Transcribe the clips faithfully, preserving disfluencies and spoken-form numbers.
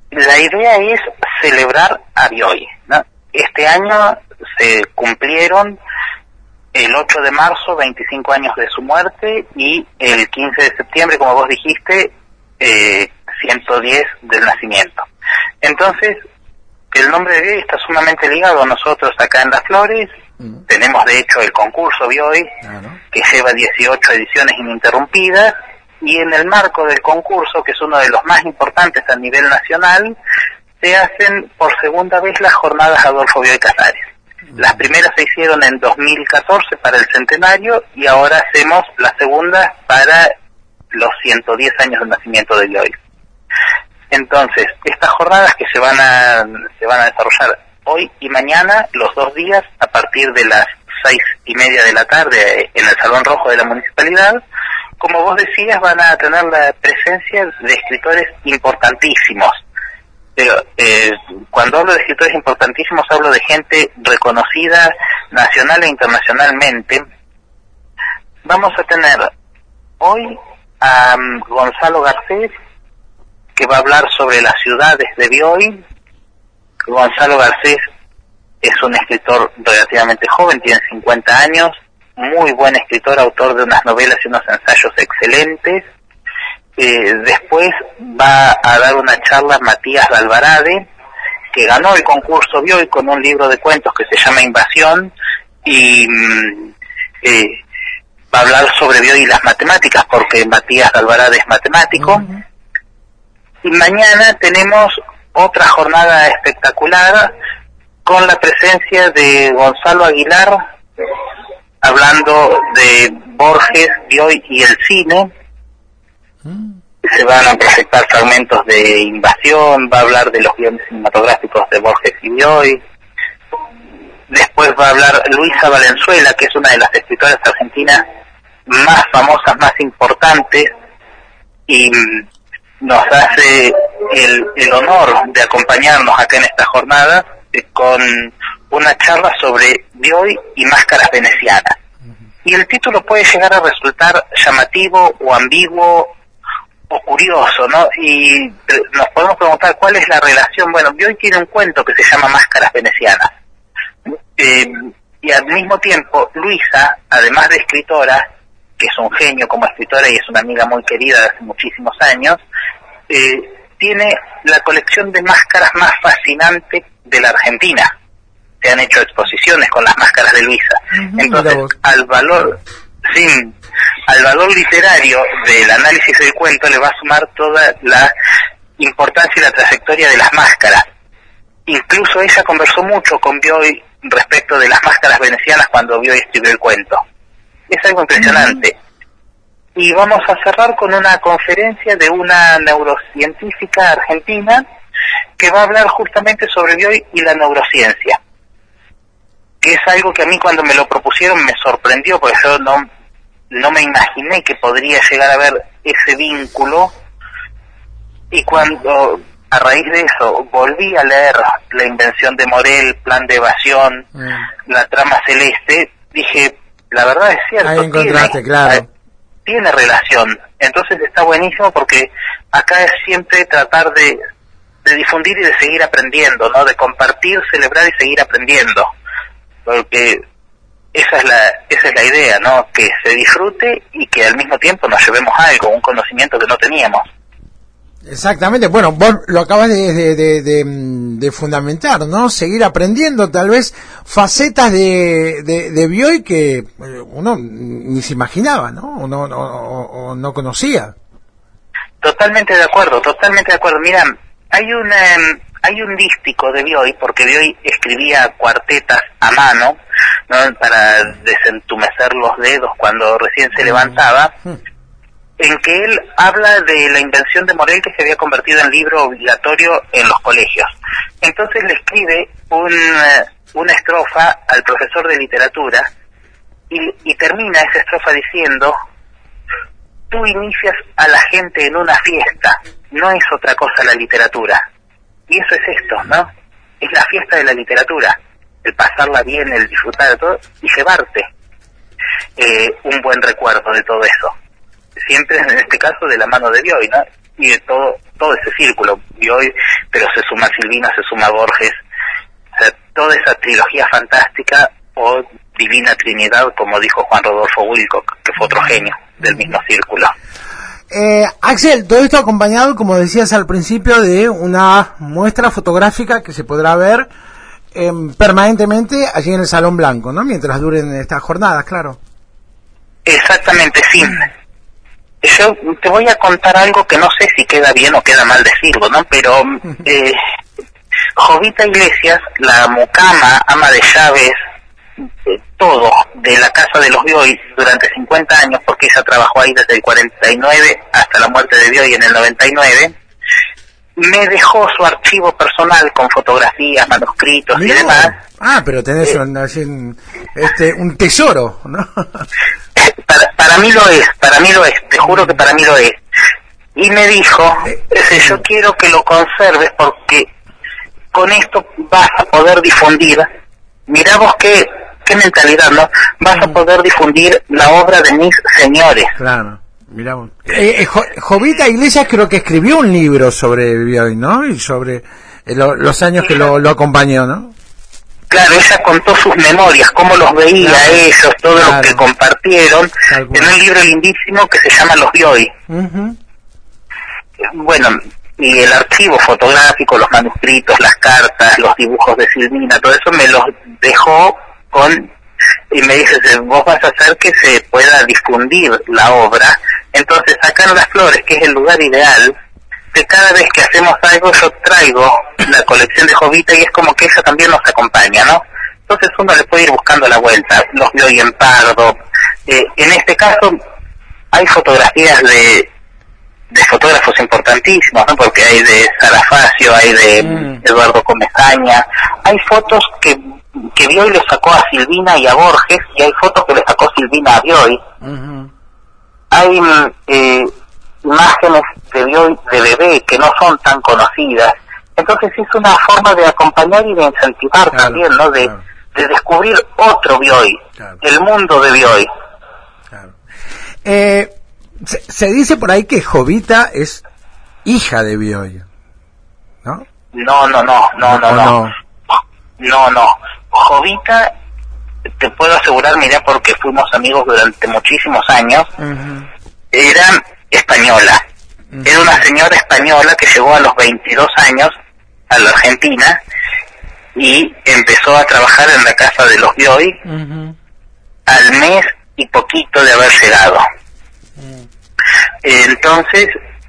La idea es celebrar a Bioy, ¿no? Este año se cumplieron el ocho de marzo, veinticinco años de su muerte, y el quince de septiembre, como vos dijiste, eh, ciento diez del nacimiento. Entonces, el nombre de Bioy está sumamente ligado a nosotros acá en Las Flores. Mm. Tenemos de hecho el concurso Bioy, ah, ¿no? que lleva dieciocho ediciones ininterrumpidas, y en el marco del concurso, que es uno de los más importantes a nivel nacional, se hacen por segunda vez las jornadas Adolfo Bioy Casares. Mm. Las primeras se hicieron en dos mil catorce para el centenario, y ahora hacemos las segundas para los ciento diez años del nacimiento de Bioy. Entonces, estas jornadas que se van a se van a desarrollar hoy y mañana, los dos días, a partir de las seis y media de la tarde en el Salón Rojo de la Municipalidad, como vos decías, van a tener la presencia de escritores importantísimos. Pero eh, cuando hablo de escritores importantísimos, hablo de gente reconocida nacional e internacionalmente. Vamos a tener hoy a um, Gonzalo Garcés, que va a hablar sobre las ciudades de Bioy. Gonzalo Garcés es un escritor relativamente joven, tiene cincuenta años, muy buen escritor, autor de unas novelas y unos ensayos excelentes. Eh, después va a dar una charla Matías de Alvarade, que ganó el concurso Bioy con un libro de cuentos que se llama Invasión, y eh, va a hablar sobre Bioy y las matemáticas, porque Matías de Alvarade es matemático. Uh-huh. Y mañana tenemos otra jornada espectacular con la presencia de Gonzalo Aguilar, hablando de Borges, Bioy y el cine. Mm. Se van a proyectar fragmentos de Invasión, va a hablar de los guiones cinematográficos de Borges y Bioy. Después va a hablar Luisa Valenzuela, que es una de las escritoras argentinas más famosas, más importantes, y nos hace el, el honor de acompañarnos acá en esta jornada eh, con una charla sobre Bioy y máscaras venecianas. Uh-huh. Y el título puede llegar a resultar llamativo o ambiguo o curioso, ¿no? Y nos podemos preguntar cuál es la relación. Bueno, Bioy tiene un cuento que se llama Máscaras venecianas. Eh, y al mismo tiempo, Luisa, además de escritora, que es un genio como escritora y es una amiga muy querida de hace muchísimos años, eh, tiene la colección de máscaras más fascinante de la Argentina. Se han hecho exposiciones con las máscaras de Luisa. Uh-huh. Entonces, al valor, sí, al valor literario del análisis del cuento le va a sumar toda la importancia y la trayectoria de las máscaras. Incluso ella conversó mucho con Bioy respecto de las máscaras venecianas cuando Bioy escribió el cuento. Es algo impresionante. Uh-huh. Y vamos a cerrar con una conferencia de una neurocientífica argentina que va a hablar justamente sobre Bioy y la neurociencia, que es algo que a mí cuando me lo propusieron me sorprendió, porque yo no, no me imaginé que podría llegar a haber ese vínculo, y cuando a raíz de eso volví a leer La invención de Morel, Plan de evasión, mm. La trama celeste, dije, la verdad es cierto, ahí encontraste, tiene, claro. tiene relación. Entonces está buenísimo, porque acá es siempre tratar de, de difundir y de seguir aprendiendo, ¿no? De compartir, celebrar y seguir aprendiendo, porque esa es la esa es la idea, ¿no? Que se disfrute y que al mismo tiempo nos llevemos algo, un conocimiento que no teníamos. Exactamente, bueno, vos lo acabas de, de, de, de, de fundamentar, ¿no? Seguir aprendiendo, tal vez, facetas de, de, de Bioy que uno ni se imaginaba, ¿no? O no, o, o, o no conocía. Totalmente de acuerdo, totalmente de acuerdo. Mira, hay un, eh, hay un dístico de Bioy, porque Bioy escribía cuartetas a mano, ¿no? Para desentumecer los dedos cuando recién se levantaba, en que él habla de la invención de Morel, que se había convertido en libro obligatorio en los colegios. Entonces le escribe un, una estrofa al profesor de literatura y, y termina esa estrofa diciendo: tú inicias a la gente en una fiesta, no es otra cosa la literatura. Y eso es esto, ¿no? Es la fiesta de la literatura, el pasarla bien, el disfrutar de todo y llevarte eh, un buen recuerdo de todo eso. Siempre en este caso de la mano de Bioy, ¿no? y de todo todo ese círculo. Bioy, pero se suma Silvina, se suma Borges, o sea, toda esa trilogía fantástica o Divina Trinidad, como dijo Juan Rodolfo Wilcock, que fue otro genio del mismo círculo. Eh, Axel, todo esto acompañado, como decías al principio, de una muestra fotográfica que se podrá ver eh, permanentemente allí en el Salón Blanco, ¿no? Mientras duren estas jornadas, claro. Exactamente, sí. Yo te voy a contar algo que no sé si queda bien o queda mal decirlo, ¿no? Pero eh, Jovita Iglesias, la mucama, ama de llaves, eh, todo de la casa de los Bioy durante cincuenta años, porque ella trabajó ahí desde el cuarenta y nueve hasta la muerte de Bioy en el noventa y nueve, me dejó su archivo personal con fotografías, manuscritos Mirá. y demás. Ah, pero tenés eh, un, un, este, un tesoro, ¿no? Para, para mí lo es, para mí lo es, te juro que para mí lo es. Y me dijo, eh, yo quiero que lo conserves porque con esto vas a poder difundir, mirá vos qué, qué mentalidad, ¿no? Vas a poder difundir la obra de mis señores. Claro, mirá vos. Eh, eh, jo, Jovita Iglesias creo que escribió un libro sobre Bioy, ¿no? Y sobre eh, lo, los años que lo, lo acompañó, ¿no? Claro, ella contó sus memorias, cómo los veía claro, ellos, todo claro. lo que compartieron, en un libro lindísimo que se llama Los Bioy. Uh-huh. Bueno, y el archivo fotográfico, los manuscritos, las cartas, los dibujos de Silvina, todo eso me los dejó con, y me dice, vos vas a hacer que se pueda difundir la obra, entonces acá en Las Flores, que es el lugar ideal, que cada vez que hacemos algo yo traigo la colección de Jovita y es como que ella también nos acompaña, ¿no? Entonces uno le puede ir buscando la vuelta, los Bioy en Pardo, eh, en este caso hay fotografías de de fotógrafos importantísimos, ¿no? Porque hay de Sara Facio, hay de mm. Eduardo Comesaña, hay fotos que que Bioy le sacó a Silvina y a Borges, y hay fotos que le sacó Silvina a Bioy. Uh-huh. Hay eh, imágenes de Bioy de bebé que no son tan conocidas, entonces es una forma de acompañar y de incentivar claro, también, ¿no? De, claro. de descubrir otro Bioy, claro. el mundo de Bioy. Claro. Eh, se, se dice por ahí que Jovita es hija de Bioy, ¿no? No, no, no, no, no, no, no, no, no. Jovita, te puedo asegurar, mira, porque fuimos amigos durante muchísimos años, uh-huh. era española. Uh-huh. Era una señora española que llegó a los veintidós años a la Argentina y empezó a trabajar en la casa de los Bioy uh-huh. al mes y poquito de haber llegado. Uh-huh. Entonces,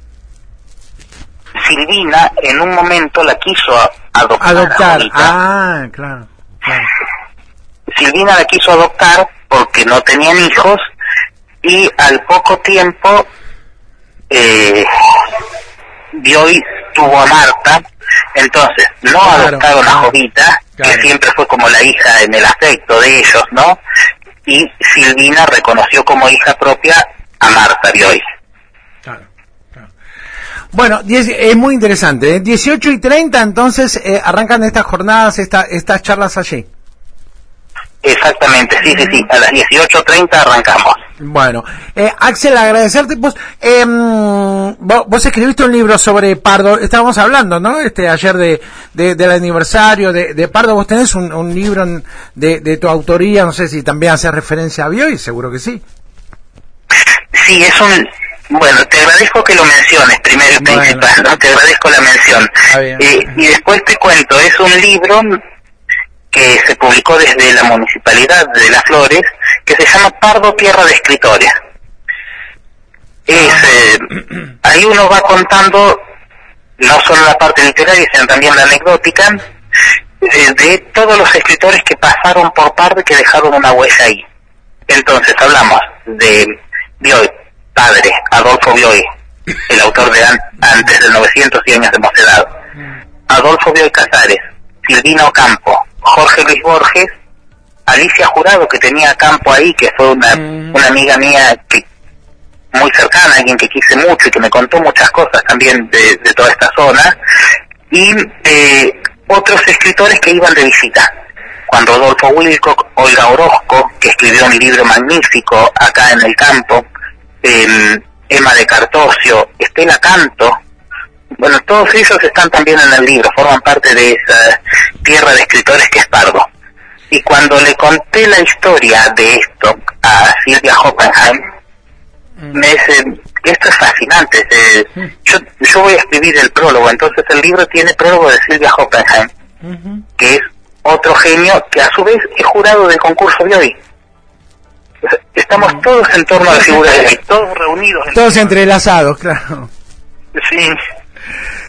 Silvina en un momento la quiso adoptar. Adoptar, ah, claro, claro. Silvina la quiso adoptar porque no tenían hijos y al poco tiempo eh, Bioy tuvo a Marta, entonces no claro, adoptaron claro, a Jovita, claro. que siempre fue como la hija en el afecto de ellos, ¿no? Y Silvina reconoció como hija propia a Marta Bioy. Claro, claro. Bueno, diez, es muy interesante, ¿eh? dieciocho y treinta entonces eh, arrancan estas jornadas, esta, estas charlas allí. Exactamente, sí, sí, sí, a las dieciocho treinta arrancamos. Bueno, eh, Axel, agradecerte, vos, eh, vos, vos escribiste un libro sobre Pardo, estábamos hablando, ¿no? Este, ayer de, de del aniversario de, de Pardo, vos tenés un, un libro de, de tu autoría, no sé si también hace referencia a Bioy, seguro que sí. Sí, es un, bueno, te agradezco que lo menciones, primero y bueno. principal, ¿no? Te agradezco la mención. Eh, y después te cuento, es un libro que se publicó desde la Municipalidad de Las Flores, que se llama Pardo, Tierra de Escritores. Es, eh, ahí uno va contando no solo la parte literaria, sino también la anecdótica, eh, de todos los escritores que pasaron por Pardo y que dejaron una huella ahí. Entonces hablamos de Bioy, padre, Adolfo Bioy, el autor de an- Antes de novecientos y años de mocedad, Adolfo Bioy Casares, Silvina Ocampo, Jorge Luis Borges, Alicia Jurado, que tenía campo ahí, que fue una, mm. una amiga mía que muy cercana, alguien que quise mucho y que me contó muchas cosas también de, de toda esta zona, y eh, otros escritores que iban de visita. Juan Rodolfo Wilcock, Olga Orozco, que escribió un libro magnífico acá en el campo, eh, Emma de Cartosio, Estela Canto. Bueno, todos ellos están también en el libro, forman parte de esa tierra de escritores que es Pardo. Y cuando le conté la historia de esto a Silvia Hoppenheim, mm. me dice, esto es fascinante, eh, mm. yo, yo voy a escribir el prólogo. Entonces el libro tiene prólogo de Silvia Hoppenheim, mm-hmm. que es otro genio que a su vez es jurado del concurso de hoy. Estamos mm. todos en torno a la figura de hoy, todos reunidos. En todos entrelazados, claro. Sí.